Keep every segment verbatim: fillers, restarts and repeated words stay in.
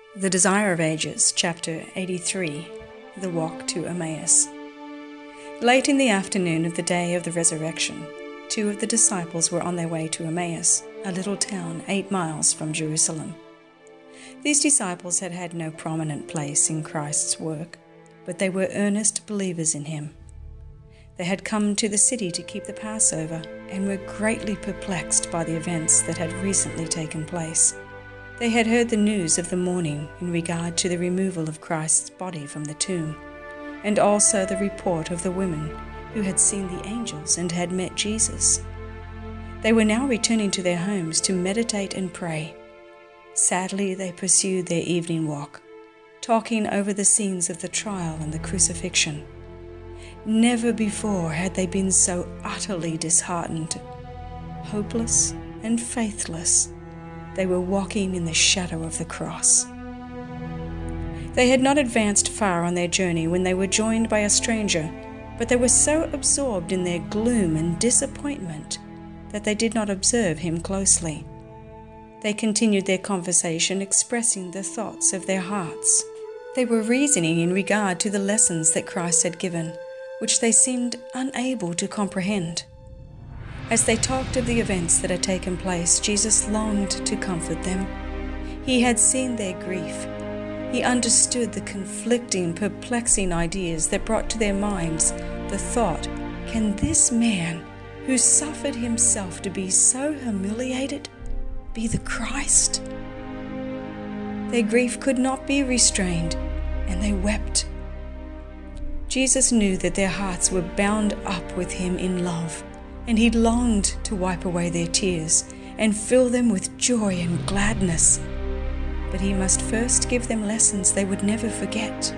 The Desire of Ages, Chapter eighty-three, The Walk to Emmaus. Late in the afternoon of the day of the resurrection, two of the disciples were on their way to Emmaus, a little town eight miles from Jerusalem. These disciples had had no prominent place in Christ's work, but they were earnest believers in him. They had come to the city to keep the Passover and were greatly perplexed by the events that had recently taken place. They had heard the news of the morning in regard to the removal of Christ's body from the tomb, and also the report of the women who had seen the angels and had met Jesus. They were now returning to their homes to meditate and pray. Sadly, they pursued their evening walk, talking over the scenes of the trial and the crucifixion. Never before had they been so utterly disheartened, hopeless and faithless. They were walking in the shadow of the cross. They had not advanced far on their journey when they were joined by a stranger, but they were so absorbed in their gloom and disappointment that they did not observe him closely. They continued their conversation, expressing the thoughts of their hearts. They were reasoning in regard to the lessons that Christ had given, which they seemed unable to comprehend. As they talked of the events that had taken place, Jesus longed to comfort them. He had seen their grief. He understood the conflicting, perplexing ideas that brought to their minds the thought, can this man, who suffered himself to be so humiliated, be the Christ? Their grief could not be restrained, and they wept. Jesus knew that their hearts were bound up with him in love, and he longed to wipe away their tears and fill them with joy and gladness. But he must first give them lessons they would never forget.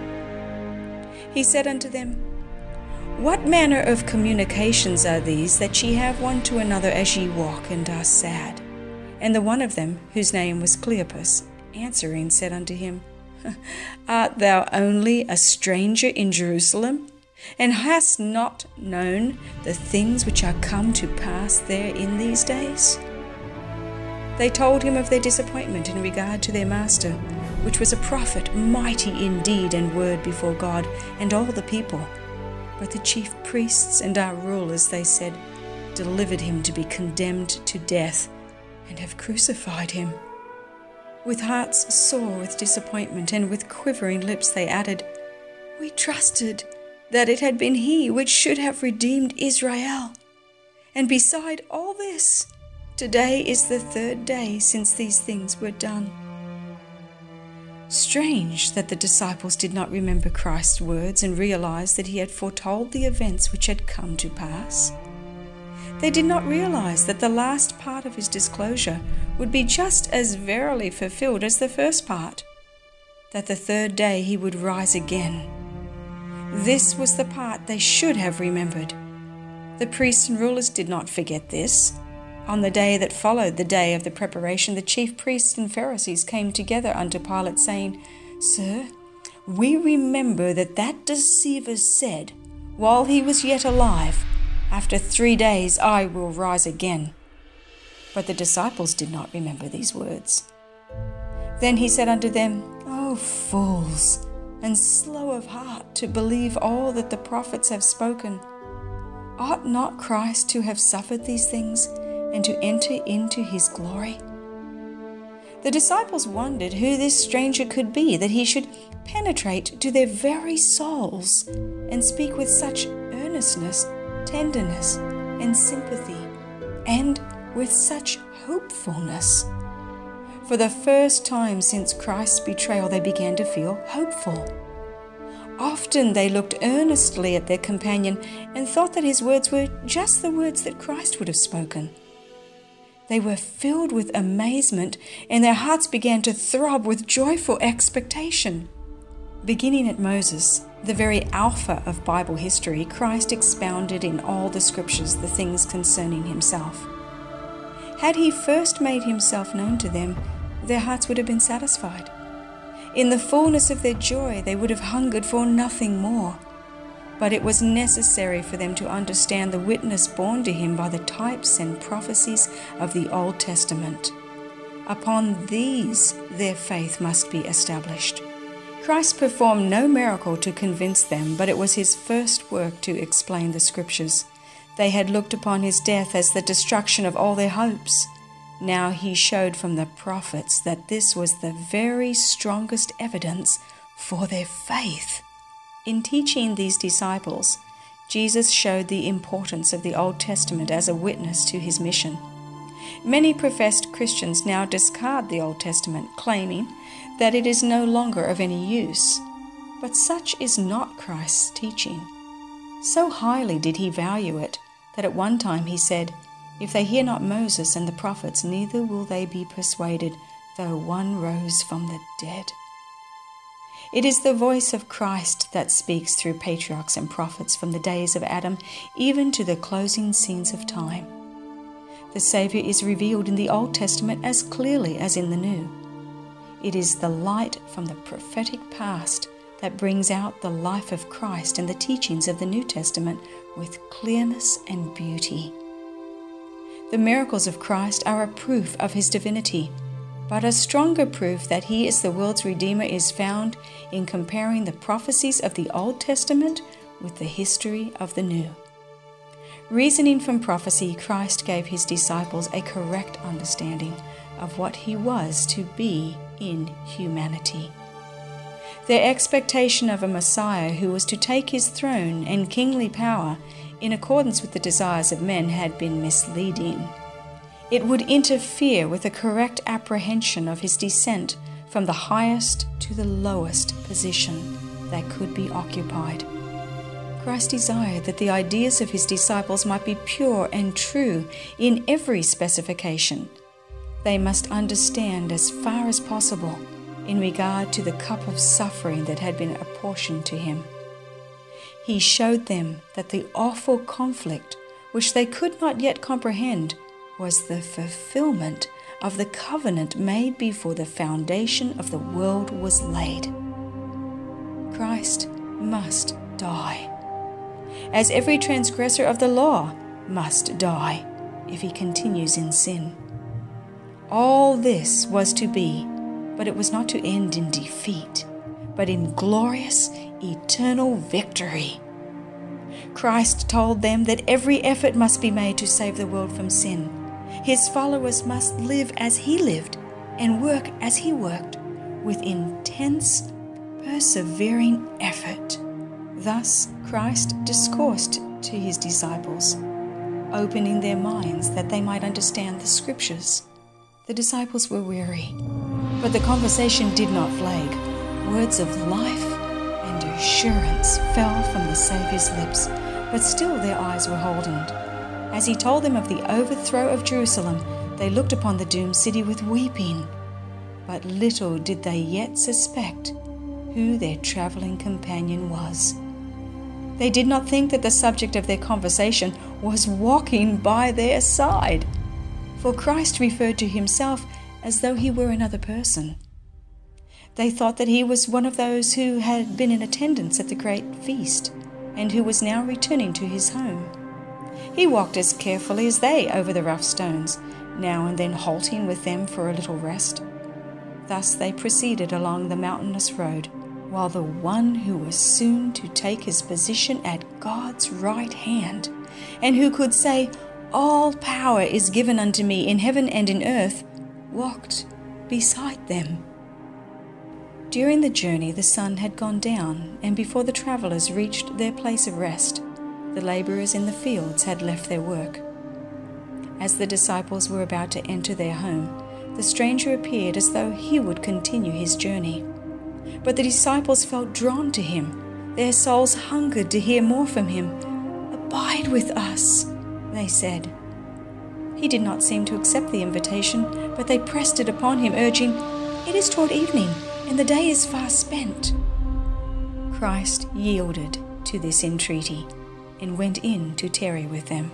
He said unto them, What manner of communications are these that ye have one to another as ye walk and are sad? And the one of them, whose name was Cleopas, answering said unto him, Art thou only a stranger in Jerusalem, and hast not known the things which are come to pass there in these days? They told him of their disappointment in regard to their master, which was a prophet, mighty in deed and word before God and all the people. But the chief priests and our rulers, they said, delivered him to be condemned to death, and have crucified him. With hearts sore with disappointment and with quivering lips they added, We trusted that it had been he which should have redeemed Israel. And beside all this, today is the third day since these things were done. Strange that the disciples did not remember Christ's words and realize that he had foretold the events which had come to pass. They did not realize that the last part of his disclosure would be just as verily fulfilled as the first part, that the third day he would rise again. This was the part they should have remembered. The priests and rulers did not forget this. On the day that followed the day of the preparation, the chief priests and Pharisees came together unto Pilate, saying, Sir, we remember that that deceiver said, while he was yet alive, After three days I will rise again. But the disciples did not remember these words. Then he said unto them, O fools, and slow of heart to believe all that the prophets have spoken. Ought not Christ to have suffered these things, and to enter into his glory? The disciples wondered who this stranger could be, that he should penetrate to their very souls, and speak with such earnestness, tenderness, and sympathy, and with such hopefulness. For the first time since Christ's betrayal, they began to feel hopeful. Often they looked earnestly at their companion and thought that his words were just the words that Christ would have spoken. They were filled with amazement, and their hearts began to throb with joyful expectation. Beginning at Moses, the very alpha of Bible history, Christ expounded in all the scriptures the things concerning himself. Had he first made himself known to them, their hearts would have been satisfied. In the fullness of their joy, they would have hungered for nothing more. But it was necessary for them to understand the witness borne to him by the types and prophecies of the Old Testament. Upon these their faith must be established. Christ performed no miracle to convince them, but it was his first work to explain the Scriptures. They had looked upon his death as the destruction of all their hopes. Now he showed from the prophets that this was the very strongest evidence for their faith. In teaching these disciples, Jesus showed the importance of the Old Testament as a witness to his mission. Many professed Christians now discard the Old Testament, claiming that it is no longer of any use. But such is not Christ's teaching. So highly did he value it that at one time he said, "If they hear not Moses and the prophets, neither will they be persuaded, though one rose from the dead." It is the voice of Christ that speaks through patriarchs and prophets from the days of Adam even to the closing scenes of time. The Savior is revealed in the Old Testament as clearly as in the New. It is the light from the prophetic past that brings out the life of Christ and the teachings of the New Testament with clearness and beauty. The miracles of Christ are a proof of his divinity, but a stronger proof that he is the world's Redeemer is found in comparing the prophecies of the Old Testament with the history of the New. Reasoning from prophecy, Christ gave his disciples a correct understanding of what he was to be in humanity. Their expectation of a Messiah who was to take his throne and kingly power in accordance with the desires of men had been misleading. It would interfere with a correct apprehension of his descent from the highest to the lowest position that could be occupied. Christ desired that the ideas of his disciples might be pure and true in every specification. They must understand as far as possible in regard to the cup of suffering that had been apportioned to him. He showed them that the awful conflict, which they could not yet comprehend, was the fulfillment of the covenant made before the foundation of the world was laid. Christ must die, as every transgressor of the law must die if he continues in sin. All this was to be, but it was not to end in defeat, but in glorious, eternal victory. Christ told them that every effort must be made to save the world from sin. His followers must live as he lived and work as he worked, with intense, persevering effort. Thus Christ discoursed to his disciples, opening their minds that they might understand the Scriptures. The disciples were weary, but the conversation did not flag. Words of life and assurance fell from the Saviour's lips, but still their eyes were holden. As he told them of the overthrow of Jerusalem, they looked upon the doomed city with weeping. But little did they yet suspect who their traveling companion was. They did not think that the subject of their conversation was walking by their side, for Christ referred to himself as though he were another person. They thought that he was one of those who had been in attendance at the great feast and who was now returning to his home. He walked as carefully as they over the rough stones, now and then halting with them for a little rest. Thus they proceeded along the mountainous road, while the one who was soon to take his position at God's right hand, and who could say, "All power is given unto me in heaven and in earth," walked beside them. During the journey the sun had gone down, and before the travelers reached their place of rest, the laborers in the fields had left their work. As the disciples were about to enter their home, the stranger appeared as though he would continue his journey. But the disciples felt drawn to him. Their souls hungered to hear more from him. "Abide with us," they said. He did not seem to accept the invitation, but they pressed it upon him, urging, "It is toward evening, and the day is far spent." Christ yielded to this entreaty and went in to tarry with them.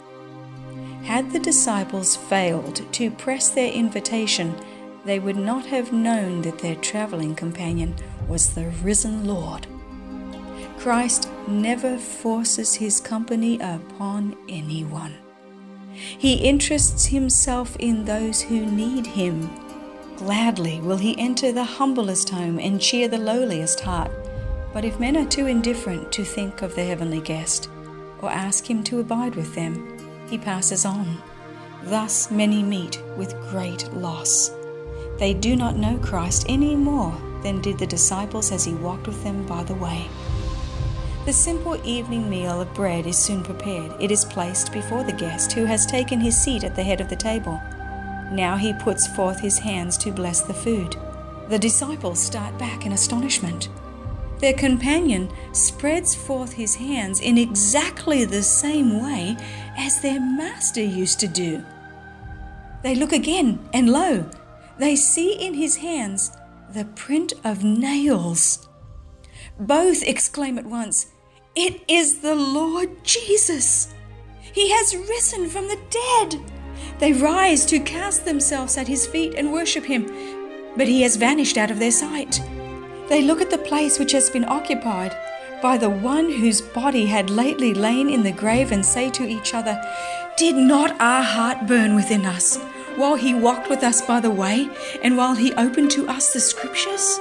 Had the disciples failed to press their invitation, they would not have known that their traveling companion was the risen Lord. Christ never forces his company upon anyone. He interests himself in those who need him Gladly will he enter the humblest home and cheer the lowliest heart. But if men are too indifferent to think of the heavenly guest, or ask him to abide with them, he passes on. Thus many meet with great loss. They do not know Christ any more than did the disciples as he walked with them by the way. The simple evening meal of bread is soon prepared. It is placed before the guest, who has taken his seat at the head of the table. Now he puts forth his hands to bless the food. The disciples start back in astonishment. Their companion spreads forth his hands in exactly the same way as their master used to do. They look again, and lo, they see in his hands the print of nails. Both exclaim at once, "It is the Lord Jesus! He has risen from the dead!" They rise to cast themselves at his feet and worship him, but he has vanished out of their sight. They look at the place which has been occupied by the one whose body had lately lain in the grave and say to each other, "Did not our heart burn within us while he walked with us by the way and while he opened to us the scriptures?"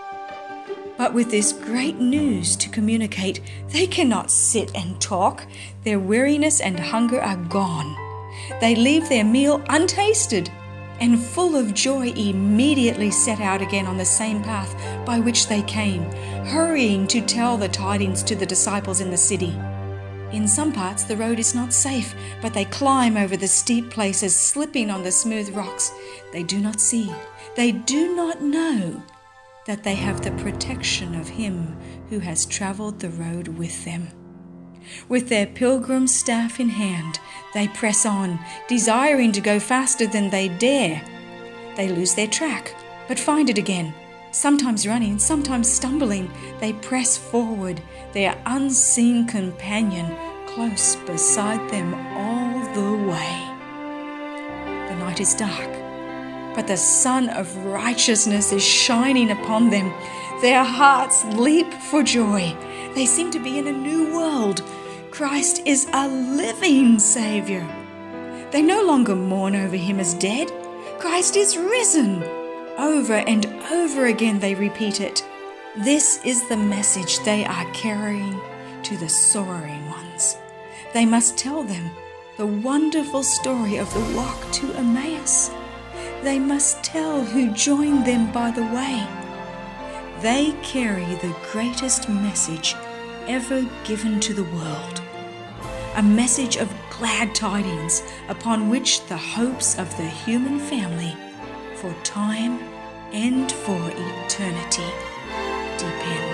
But with this great news to communicate, they cannot sit and talk. Their weariness and hunger are gone. They leave their meal untasted, and full of joy immediately set out again on the same path by which they came, hurrying to tell the tidings to the disciples in the city. In some parts the road is not safe, but they climb over the steep places, slipping on the smooth rocks. They do not see, they do not know that they have the protection of him who has travelled the road with them. With their pilgrim staff in hand, they press on, desiring to go faster than they dare. They lose their track, but find it again. Sometimes running, sometimes stumbling, they press forward, their unseen companion close beside them all the way. The night is dark, but the sun of righteousness is shining upon them. Their hearts leap for joy. They seem to be in a new world. Christ is a living Savior. They no longer mourn over him as dead. Christ is risen. Over and over again they repeat it. This is the message they are carrying to the sorrowing ones. They must tell them the wonderful story of the walk to Emmaus. They must tell who joined them by the way. They carry the greatest message ever given to the world. A message of glad tidings upon which the hopes of the human family for time and for eternity depend.